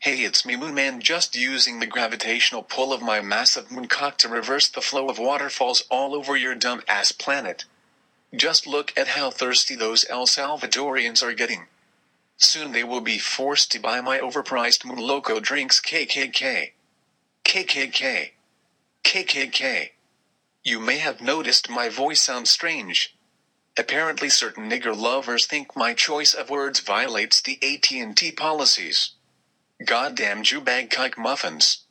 Hey, it's me, Moon Man, just using the gravitational pull of my massive mooncock to reverse the flow of waterfalls all over your dumb-ass planet. Just look at how thirsty those El Salvadorians are getting. Soon they will be forced to buy my overpriced Moon Loco drinks. KKK. KKK. KKK. You may have noticed my voice sounds strange. Apparently certain nigger lovers think my choice of words violates the AT&T policies. Goddamn Jew bag kike muffins.